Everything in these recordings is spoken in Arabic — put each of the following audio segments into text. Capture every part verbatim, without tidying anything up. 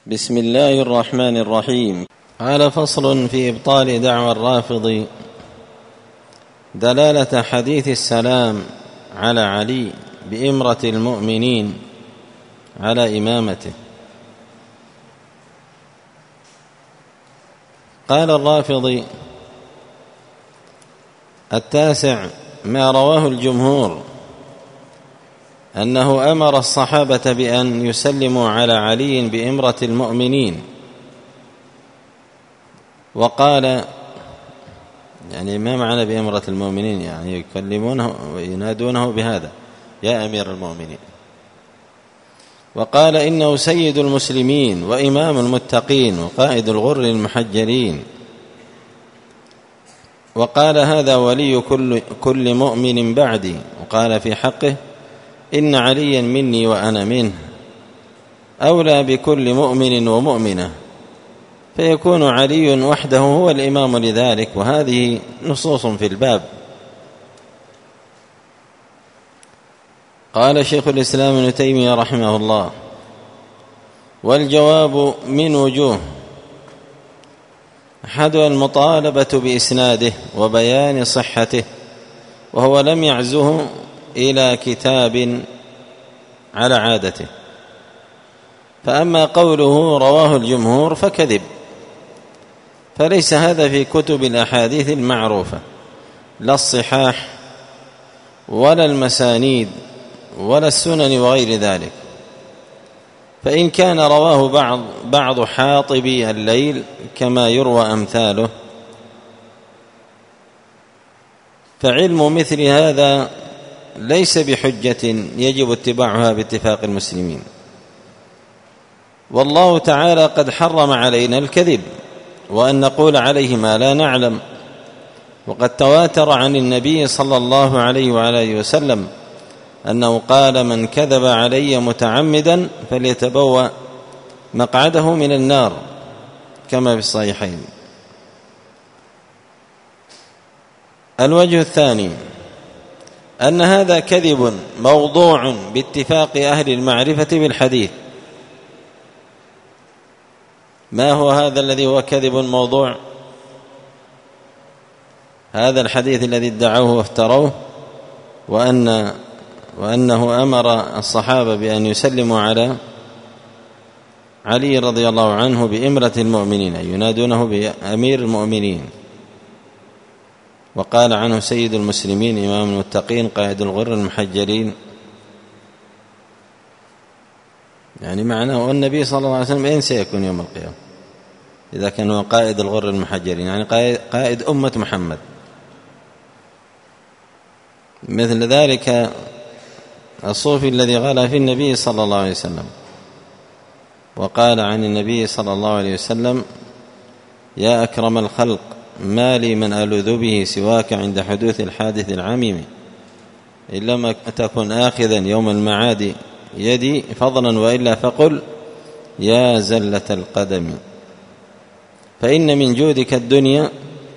بسم الله الرحمن الرحيم. قال: فصل في إبطال دعوى الرافض دلالة حديث السلام على علي بإمرة المؤمنين على إمامته. قال الرافضي: التاسع ما رواه الجمهور أنه أمر الصحابة بأن يسلموا على علي بإمرة المؤمنين، وقال، يعني ما معنى بإمرة المؤمنين؟ يعني يكلمونه وينادونه بهذا: يا أمير المؤمنين. وقال: إنه سيد المسلمين وإمام المتقين وقائد الغر المحجلين. وقال: هذا ولي كل, كل مؤمن بعدي. وقال في حقه: إن عليا مني وأنا منه، أولى بكل مؤمن ومؤمنة، فيكون علي وحده هو الإمام لذلك. وهذه نصوص في الباب. قال شيخ الإسلام ابن تيمية رحمه الله: والجواب من وجوه: أحدها المطالبة بإسناده وبيان صحته، وهو لم يعزه إلى كتاب على عادته. فأما قوله رواه الجمهور فكذب، فليس هذا في كتب الأحاديث المعروفة، لا الصحاح ولا المسانيد ولا السنن وغير ذلك. فإن كان رواه بعض بعض حاطبي الليل كما يروى أمثاله، فعلم مثل هذا ليس بحجة يجب اتباعها باتفاق المسلمين. والله تعالى قد حرم علينا الكذب، وأن نقول عليه ما لا نعلم. وقد تواتر عن النبي صلى الله عليه وعلى آله وسلم أنه قال: من كذب علي متعمدا فليتبوأ مقعده من النار، كما في الصحيحين. الوجه الثاني أن هذا كذب موضوع باتفاق أهل المعرفة بالحديث. ما هو هذا الذي هو كذب موضوع؟ هذا الحديث الذي ادعوه وافتروه، وأن وأنه أمر الصحابة بأن يسلموا على علي رضي الله عنه بإمرة المؤمنين، ينادونه بأمير المؤمنين. وقال عنه سيد المسلمين إمام المتقين قائد الغر المحجلين. يعني معناه النبي صلى الله عليه وسلم أين سيكون يوم القيامة إذا كان هو قائد الغر المحجلين؟ يعني قائد أمة محمد. مثل ذلك الصوفي الذي غلا في النبي صلى الله عليه وسلم وقال عن النبي صلى الله عليه وسلم: يا أكرم الخلق، ما لي من ألذ به سواك عند حدوث الحادث العميم، إن لم تكن آخذا يوم المعاد يدي فضلا، وإلا فقل يا زلة القدم، فإن من جودك الدنيا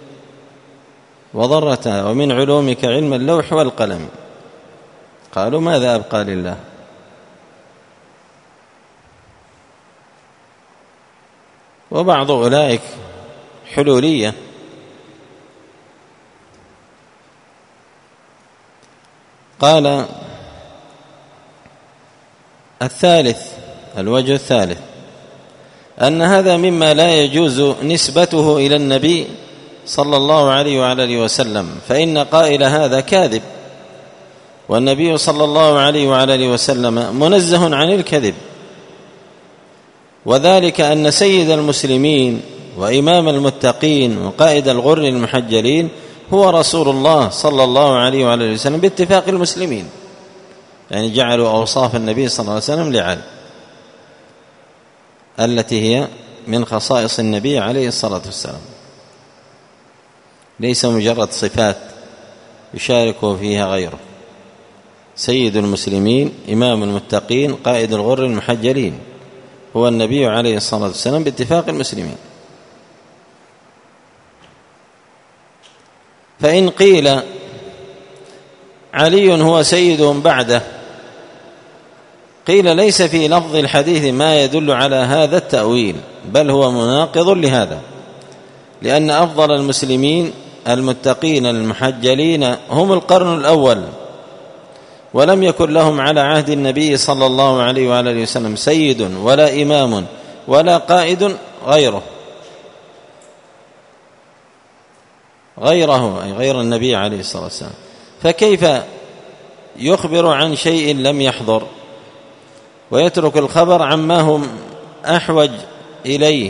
وضرتها، ومن علومك علم اللوح والقلم. قالوا: ماذا أبقى لله؟ وبعض أولئك حلولية قال: الثالث الوجه الثالث أن هذا مما لا يجوز نسبته إلى النبي صلى الله عليه وعلى آله وسلم، فإن قائل هذا كاذب، والنبي صلى الله عليه وعلى آله وسلم منزه عن الكذب. وذلك أن سيد المسلمين وإمام المتقين وقائد الغر المحجلين هو رسول الله صلى الله عليه وعلى آله وسلم باتفاق المسلمين. يعني جعلوا أوصاف النبي صلى الله عليه وسلم لعل التي هي من خصائص النبي عليه الصلاة والسلام، ليس مجرد صفات يشارك فيها غيره. سيد المسلمين إمام المتقين قائد الغر المحجلين هو النبي عليه الصلاة والسلام باتفاق المسلمين. فإن قيل علي هو سيدهم بعده قيل ليس في لفظ الحديث ما يدل على هذا التأويل، بل هو مناقض لهذا، لأن أفضل المسلمين المتقين المحجلين هم القرن الأول، ولم يكن لهم على عهد النبي صلى الله عليه وآله وسلم سيد ولا إمام ولا قائد غيره غيره أي غير النبي عليه الصلاة والسلام، فكيف يخبر عن شيء لم يحضر ويترك الخبر عما هم أحوج إليه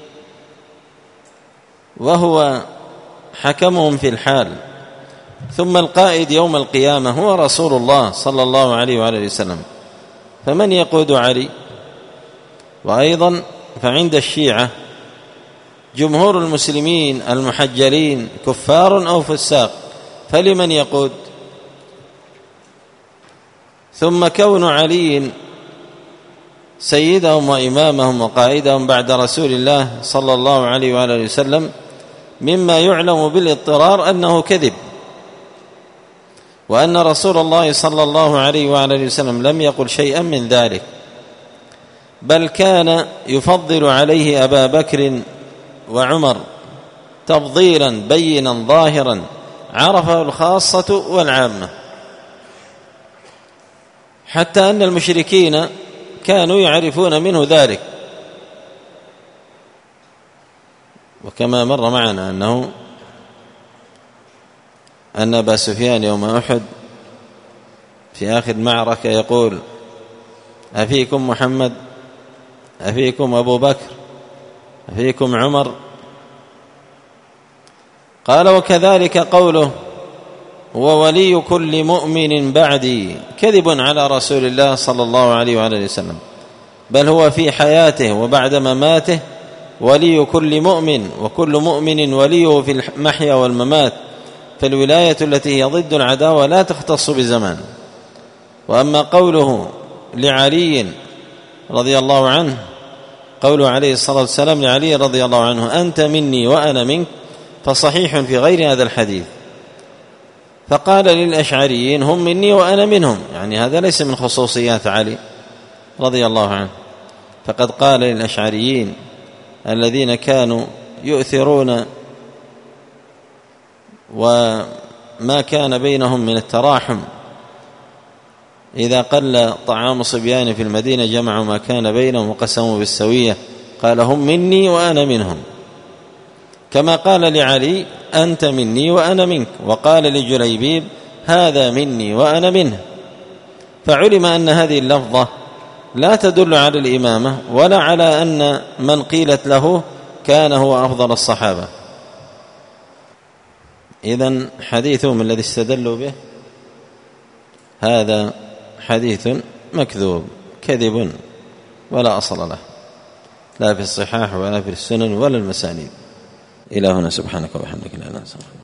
وهو حكمهم في الحال؟ ثم القائد يوم القيامة هو رسول الله صلى الله عليه وآله وسلم، فمن يقود علي؟ وأيضا فعند الشيعة جمهور المسلمين المحجلين كفار أو فساق، فلمن يقود؟ ثم كون علي سيدهم وإمامهم وقائدهم بعد رسول الله صلى الله عليه وآله وسلم مما يعلم بالاضطرار أنه كذب، وأن رسول الله صلى الله عليه وآله وسلم لم يقل شيئا من ذلك، بل كان يفضل عليه أبا بكر وعمر تفضيلا بينا ظاهرا عرفه الخاصة والعامة، حتى أن المشركين كانوا يعرفون منه ذلك. وكما مر معنا أنه أن أبا سفيان يوم أحد في آخر معركة يقول: أفيكم محمد؟ أفيكم أبو بكر؟ أفيكم عمر؟ قال: وكذلك قوله: وولي كل مؤمن بعدي، كذب على رسول الله صلى الله عليه وآله وسلم، بل هو في حياته وبعد مماته ولي كل مؤمن، وكل مؤمن وليه في المحيا والممات، فالولاية التي هي ضد العداوة لا تختص بزمان. وأما قوله لعلي رضي الله عنه، قوله عليه الصلاة والسلام لعلي رضي الله عنه: أنت مني وأنا منك، فصحيح في غير هذا الحديث. فقال للأشعريين: هم مني وأنا منهم، يعني هذا ليس من خصوصيات علي رضي الله عنه، فقد قال للأشعريين الذين كانوا يؤثرون وما كان بينهم من التراحم، إذا قل طعام صبيان في المدينة جمعوا ما كان بينهم وقسموا بالسوية، قال: هم مني وأنا منهم، كما قال لعلي: أنت مني وأنا منك، وقال لجليبيب: هذا مني وأنا منه. فعلم أن هذه اللفظة لا تدل على الإمامة ولا على أن من قيلت له كان هو أفضل الصحابة. إذن حديثهم الذي استدلوا به هذا حديث مكذوب كذب ولا أصل له، لا في الصحاح ولا في السنن ولا المسانيد. إلى هنا، سبحانك وبحمدك لا إله إلا أنت.